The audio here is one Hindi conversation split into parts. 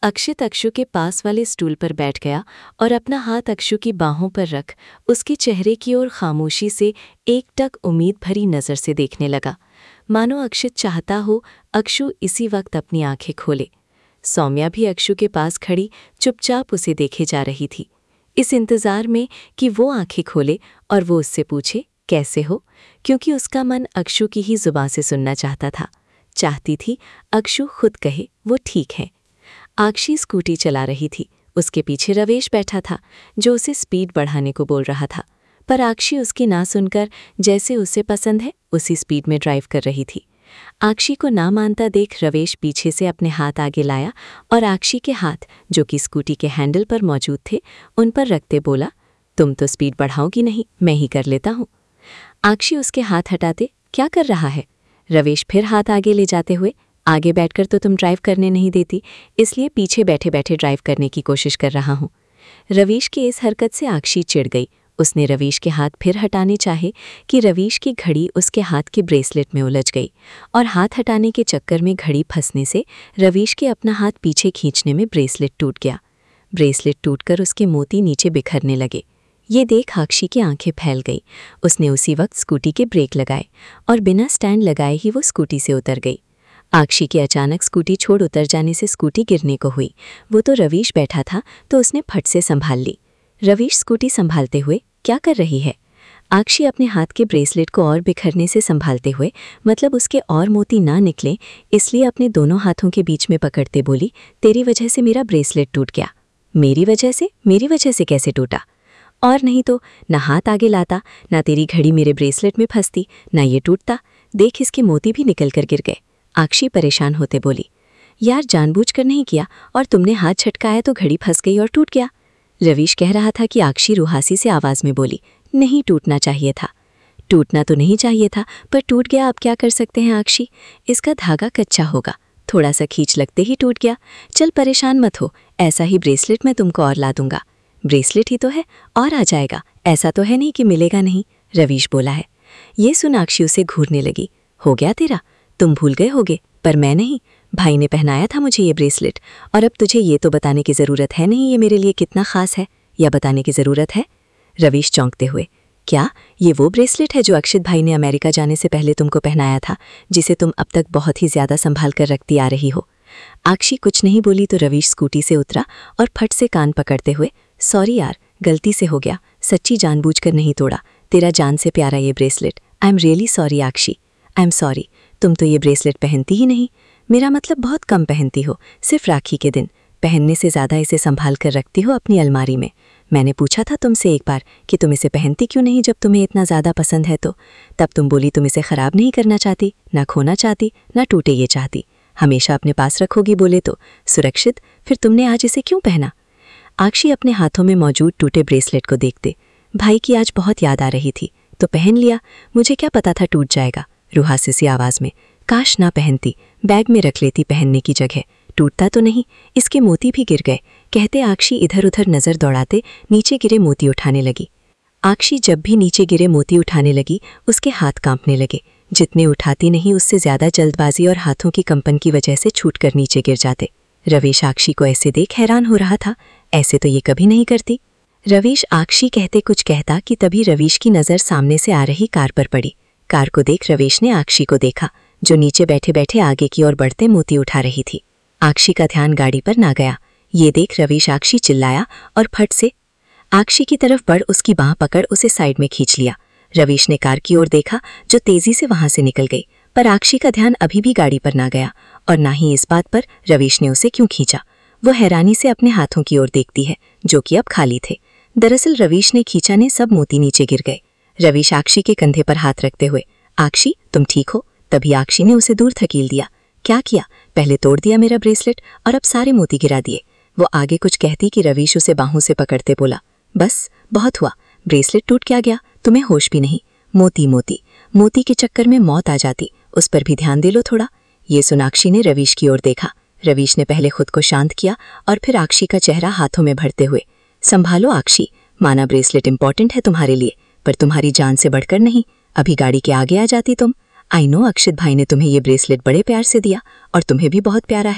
अक्षित अक्षु के पास वाले स्टूल पर बैठ गया और अपना हाथ अक्षु की बाहों पर रख उसके चेहरे की ओर खामोशी से एकटक उम्मीद भरी नज़र से देखने लगा, मानो अक्षित चाहता हो अक्षु इसी वक्त अपनी आंखें खोले। सौम्या भी अक्षु के पास खड़ी चुपचाप उसे देखे जा रही थी, इस इंतज़ार में कि वो आंखें खोले और वो उससे पूछे कैसे हो, क्योंकि उसका मन अक्षु की ही जुबान से सुनना चाहता था। चाहती थी अक्षु खुद कहे वो ठीक है। आक्षी स्कूटी चला रही थी, उसके पीछे रवेश बैठा था जो उसे स्पीड बढ़ाने को बोल रहा था, पर आक्षी उसकी ना सुनकर जैसे उसे पसंद है उसी स्पीड में ड्राइव कर रही थी। आक्षी को ना मानता देख रवेश पीछे से अपने हाथ आगे लाया और आक्षी के हाथ जो कि स्कूटी के हैंडल पर मौजूद थे उन पर रखते बोला, तुम तो स्पीड बढ़ाओगी नहीं, मैं ही कर लेता हूँ। आक्षी उसके हाथ हटाते क्या कर रहा है? रवेश फिर हाथ आगे ले जाते हुए, आगे बैठकर तो तुम ड्राइव करने नहीं देती, इसलिए पीछे बैठे बैठे ड्राइव करने की कोशिश कर रहा हूँ। रवेश की इस हरकत से आक्षी चिढ़ गई। उसने रवेश के हाथ फिर हटाने चाहे कि रवेश की घड़ी उसके हाथ के ब्रेसलेट में उलझ गई और हाथ हटाने के चक्कर में घड़ी फंसने से रवेश के अपना हाथ पीछे खींचने में ब्रेसलेट टूट गया। ब्रेसलेट टूटकर उसके मोती नीचे बिखरने लगे। ये देख आक्षी की आंखें फैल गई। उसने उसी वक्त स्कूटी के ब्रेक लगाए और बिना स्टैंड लगाए ही वो स्कूटी से उतर गई। आक्षी के अचानक स्कूटी छोड़ उतर जाने से स्कूटी गिरने को हुई। वो तो रवेश बैठा था तो उसने फट से संभाल ली। रवेश स्कूटी संभालते हुए क्या कर रही है? आक्षी अपने हाथ के ब्रेसलेट को और बिखरने से संभालते हुए, मतलब उसके और मोती ना निकले इसलिए अपने दोनों हाथों के बीच में पकड़ते बोली, तेरी वजह से मेरा ब्रेसलेट टूट गया। मेरी वजह से? मेरी वजह से कैसे टूटा? और नहीं तो ना हाथ आगे लाता, ना तेरी घड़ी मेरे ब्रेसलेट में फंसती, ना ये टूटता। देख इसके मोती भी निकल कर गिर गए। आक्षी परेशान होते बोली, यार जानबूझकर नहीं किया और तुमने हाथ छटकाया तो घड़ी फंस गई और टूट गया। रवेश कह रहा था कि आक्षी रुहासी से आवाज़ में बोली, नहीं टूटना चाहिए था। टूटना तो नहीं चाहिए था पर टूट गया, अब क्या कर सकते हैं आक्षी, इसका धागा कच्चा होगा, थोड़ा सा खींच लगते ही टूट गया। चल परेशान मत हो, ऐसा ही ब्रेसलेट मैं तुमको और ला दूंगा। ब्रेसलेट ही तो है और आ जाएगा, ऐसा तो है नहीं कि मिलेगा नहीं, रवेश बोला है। ये सुन आक्षी उसे घूरने लगी, हो गया तेरा, तुम भूल गए होगे पर मैं नहीं, भाई ने पहनाया था मुझे ये ब्रेसलेट और अब तुझे ये तो बताने की ज़रूरत है नहीं ये मेरे लिए कितना ख़ास है, या बताने की ज़रूरत है? रवेश चौंकते हुए, क्या ये वो ब्रेसलेट है जो अक्षित भाई ने अमेरिका जाने से पहले तुमको पहनाया था, जिसे तुम अब तक बहुत ही ज़्यादा संभाल कर रखती आ रही हो? आक्षी कुछ नहीं बोली तो रवेश स्कूटी से उतरा और फट से कान पकड़ते हुए, सॉरी यार, गलती से हो गया, सच्ची जानबूझकर नहीं तोड़ा, तेरा जान से प्यारा ये bracelet. I am really sorry Aakshi, I am sorry. तुम तो ये ब्रेसलेट पहनती ही नहीं, मेरा मतलब बहुत कम पहनती हो, सिर्फ राखी के दिन। पहनने से ज़्यादा इसे संभाल कर रखती हो अपनी अलमारी में। मैंने पूछा था तुमसे एक बार कि तुम इसे पहनती क्यों नहीं जब तुम्हें इतना ज़्यादा पसंद है तो, तब तुम बोली तुम इसे ख़राब नहीं करना चाहती, ना खोना चाहती, ना टूटे ये चाहती, हमेशा अपने पास रखोगी बोले तो सुरक्षित, फिर तुमने आज इसे क्यों पहना? आक्षी अपने हाथों में मौजूद टूटे ब्रेसलेट को देखते, भाई की आज बहुत याद आ रही थी तो पहन लिया, मुझे क्या पता था टूट जाएगा। रुहासे सी आवाज़ में, काश ना पहनती, बैग में रख लेती पहनने की जगह, टूटता तो नहीं, इसके मोती भी गिर गए, कहते आक्षी इधर उधर नज़र दौड़ाते नीचे गिरे मोती उठाने लगी। आक्षी जब भी नीचे गिरे मोती उठाने लगी उसके हाथ कांपने लगे, जितने उठाती नहीं उससे ज़्यादा जल्दबाजी और हाथों की कंपन की वजह से छूटकर नीचे गिर जाते। रवेश आक्षी को ऐसे देख हैरान हो रहा था, ऐसे तो ये कभी नहीं करती। रवेश आक्षी कहते कुछ कहता कि तभी रवेश की नज़र सामने से आ रही कार पर पड़ी। कार को देख रवेश ने आक्षी को देखा जो नीचे बैठे बैठे आगे की ओर बढ़ते मोती उठा रही थी। आक्षी का ध्यान गाड़ी पर ना गया। ये देख रवेश आक्षी चिल्लाया और फट से आक्षी की तरफ बढ़ उसकी बाँह पकड़ उसे साइड में खींच लिया। रवेश ने कार की ओर देखा जो तेजी से वहां से निकल गई, पर आक्षी का ध्यान अभी भी गाड़ी पर ना गया और ना ही इस बात पर रवेश ने उसे क्यों खींचा। वो हैरानी से अपने हाथों की ओर देखती है जो कि अब खाली थे। दरअसल रवेश ने खींचा ने सब मोती नीचे गिर गए। रवेश आक्षी के कंधे पर हाथ रखते हुए, आक्षी तुम ठीक हो? तभी आक्षी ने उसे दूर धकेल दिया। क्या किया? पहले तोड़ दिया मेरा ब्रेसलेट और अब सारे मोती गिरा दिए। वो आगे कुछ कहती कि रवेश उसे बाहों से पकड़ते बोला, बस बहुत हुआ, ब्रेसलेट टूट क्या गया, तुम्हें होश भी नहीं, मोती मोती मोती के चक्कर में मौत आ जाती, उस पर भी ध्यान दे लो थोड़ा। ये सुन आक्षी ने रवेश की ओर देखा। रवेश ने पहले खुद को शांत किया और फिर आक्षी का चेहरा हाथों में भरते हुए, संभालो आक्षी, माना ब्रेसलेट इंपॉर्टेंट है तुम्हारे लिए पर तुम्हारी जान से बढ़कर नहीं, अभी गाड़ी के आगे आ जाती तुम। आई नो अक्षित भाई ने तुम्हें ये ब्रेसलेट बड़े प्यार से दिया और तुम्हें भी बहुत प्यारा है,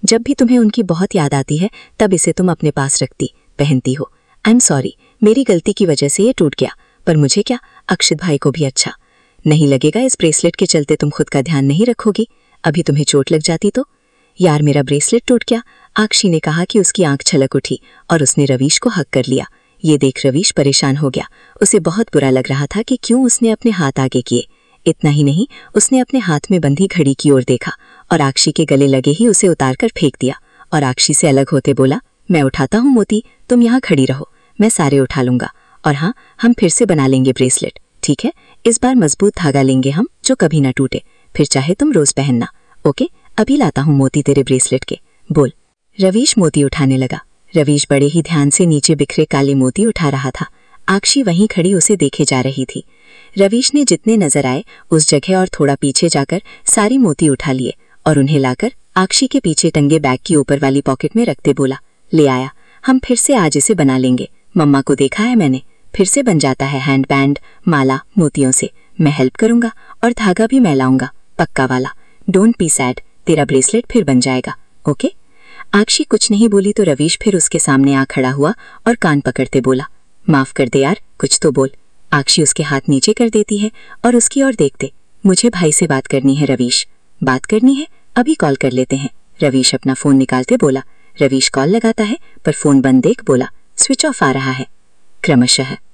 जब भी तुम्हें उनकी बहुत याद आती है तब इसे तुम अपने पास पहनती हो। आई एम सॉरी, मेरी गलती की वजह से ये टूट गया, पर मुझे क्या, अक्षित भाई को भी अच्छा नहीं लगेगा। इस ब्रेसलेट के चलते तुम खुद का ध्यान नहीं रखोगी, अभी तुम्हें चोट लग जाती तो। यार मेरा ब्रेसलेट टूट गया, आक्षी ने कहा कि उसकी आंख छलक उठी और उसने रवीश को हक कर लिया। ये देख रवीश परेशान हो गया। उसे बहुत बुरा लग रहा था कि क्यों उसने अपने हाथ आगे किए। इतना ही नहीं, उसने अपने हाथ में बंधी घड़ी की ओर देखा और आक्षी के गले लगे ही उसे उतारकर फेंक दिया और आक्षी से अलग होते बोला, मैं उठाता हूँ मोती, तुम यहाँ खड़ी रहो, मैं सारे उठा लूंगा। और हाँ, हम फिर से बना लेंगे ब्रेसलेट, ठीक है? इस बार मजबूत धागा लेंगे हम, जो कभी ना टूटे, फिर चाहे तुम रोज पहनना। ओके, अभी लाता हूँ मोती तेरे ब्रेसलेट के, बोल। रवीश मोती उठाने लगा। रवीश बड़े ही ध्यान से नीचे बिखरे काले मोती उठा रहा था। आक्षी वहीं खड़ी उसे देखे जा रही थी। रवीश ने जितने नजर आए उस जगह और थोड़ा पीछे जाकर सारी मोती उठा लिए और उन्हें लाकर आक्षी के पीछे टंगे बैग की ऊपर वाली पॉकेट में रखते बोला, ले आया, हम फिर से आज इसे बना लेंगे। मम्मा को देखा है मैंने, फिर से बन जाता है हैंड बैंड, माला मोतियों से। मैं हेल्प करूंगा और धागा भी मैं लाऊंगा, पक्का वाला। डोंट बी सैड, तेरा ब्रेसलेट फिर बन जाएगा, ओके? आक्षी कुछ नहीं बोली तो रवीश फिर उसके सामने आ खड़ा हुआ और कान पकड़ते बोला, माफ कर दे यार, कुछ तो बोल। आक्षी उसके हाथ नीचे कर देती है और उसकी ओर देखते, मुझे भाई से बात करनी है रवीश। बात करनी है? अभी कॉल कर लेते हैं। रवीश अपना फोन निकालते बोला। रवीश कॉल लगाता है पर फोन बंद देख बोला, स्विच ऑफ आ रहा है। क्रमशः